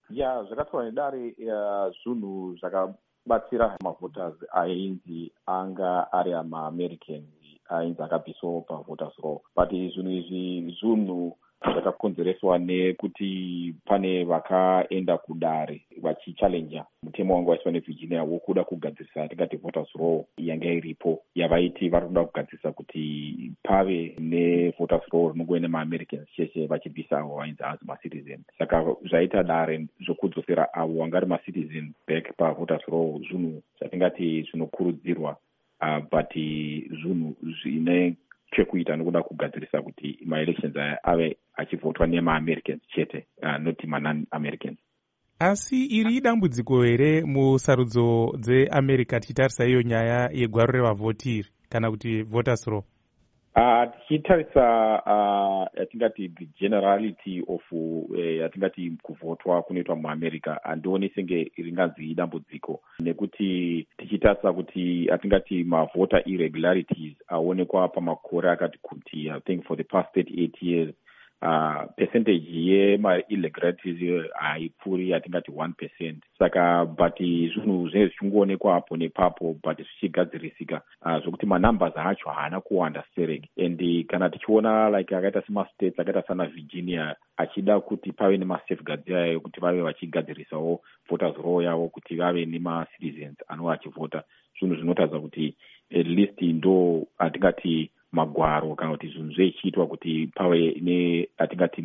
zvakatorwa nedare zvinhu zvakabatsira mavoters ainzi anga ari amaamerican ainzi akabviswawo pavoters roll, but zvinhu izvi zvinhu zvakakonzereswa nekuti pane vakaenda kudare vachichallenja mutemo wanga waiswa nevirginia wokuda kugadzirisa tingati voters roll yanga iripo yavaiti vari kuda kugadzirisa kuti pave nevoters roll rinongove nemaamericans chete vachibvisa avo vainzi hazi macitizen. Saka zvaita dare zvokudzosera avo vanga ari macitizen back pavoters roll zvinhu zvatingati zvinokurudzirwa, but zvinhu zvine chekuita nokuda kugadzirisa kuti maelections aya ave achivhotwa nemaamericans chete, not manon-americans. Asi iri idambudziko here musarudzo dzeamerica tichitarisa iyo nyaya yegwaro revavhoti iri kana kuti voters roll? Tichitarisa yatingati the generality of yatingati kuvhotwa kunoitwa muamerica, handioni senge ringanzi idambudziko, nekuti tichitarisa kuti yatingati mavoter irregularities aonekwa pamakore akati kuti I think for the past 38 years percentage yema-irregularities haipfuuri yatingati 1%. Saka but zvinhu zvinenge zvichingoonekwa apo nepapo but zvichigadzirisika zvokuti manumbers acho haana kuwanda stereki. And kana tichiona like akaita semastates akaita sana Virginia achida kuti pave nemasafeguards yayo kuti vave vachigadzirisawo voters roll yavo kuti vave nemacitizens anova achivhota, zvinhu zvinotaridza kuti at least ndo atingati magwaro kana kuti zvinhu zvichiitwa kuti pave neatingati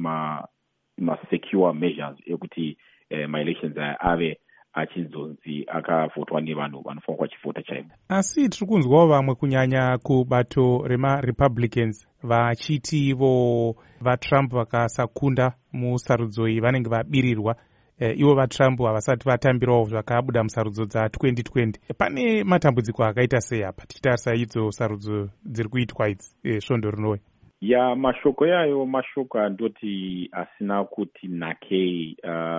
ma-secure measures ekuti ma-elections ave achizonzi akavhotwa nevanhu vanofanira vachivhota chaivo. Asi tiri kunzwawo vamwe kunyanya kubato rema-republicans vachiti vaTrump vakasakunda musarudzo iyi vanenge vabirirwa, ivo vaTrump havasati vatambirawo zvakabuda musarudzo dza2020. Pane matambudziko akaita sei apa tichitarisa idzo sarudzo dziri kuitwa idzi svondo rinouya? Mashoko yayo mashoko andoti asina kuti nakei,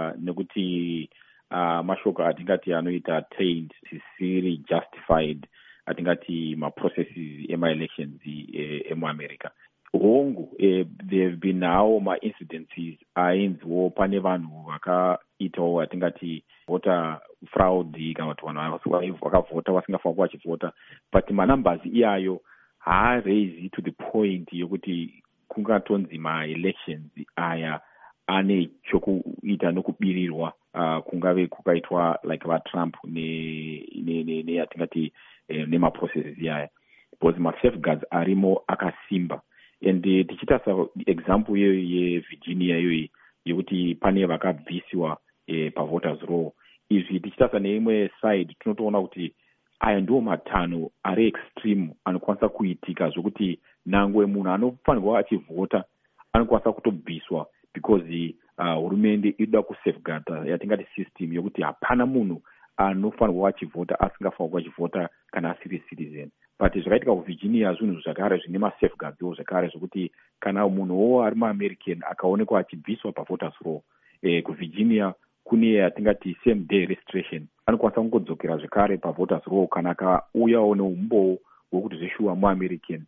nekuti mashoko atingati anoita taint zvisiri justified atingati maprocesses ema-elections emuamerica. Hongu there have been now ma-incidences ainziwo pane vanhu vakaitawo atingati voter fraud kana kuti vanhu vakavhota vasingafanira vachivhota, but manumbers iyayo haaraisi to the point yokuti kungatonzi ma-elections aya ane chokuita nokubirirwa kungave kukaitwa like vaTrump neatingati nemaprocesses iyaya, because ma-safeguards arimo akasimba. And tichitarisa example iyoyo yeVirginia iyoyi yekuti pane vakabvisiwa pavoters roll, izvi tichitarisa neimwe side tinotoona kuti aya ndiwo matanho ari extreme anokwanisa kuitika zvokuti nangwe munhu anofanirwa achivhota anokwanisa kutobviswa because hurumende inoda kusafeguarda yatingati system yokuti hapana munhu anofanirwa achivhota asingafanirwa achivhota kana asiri citizen. But zvakaitika kuVirginia zvinhu zvakare zvine masafeguards zvakare zvokuti kana munhuwo ari muamerican akaonekwa achibviswa pavoters roll kuVirginia kune yatingati same day registration, anokwanisa kungodzokera zvakare pavoters roll kana akauyawo neumbowo hwekuti zveshuwa muamerican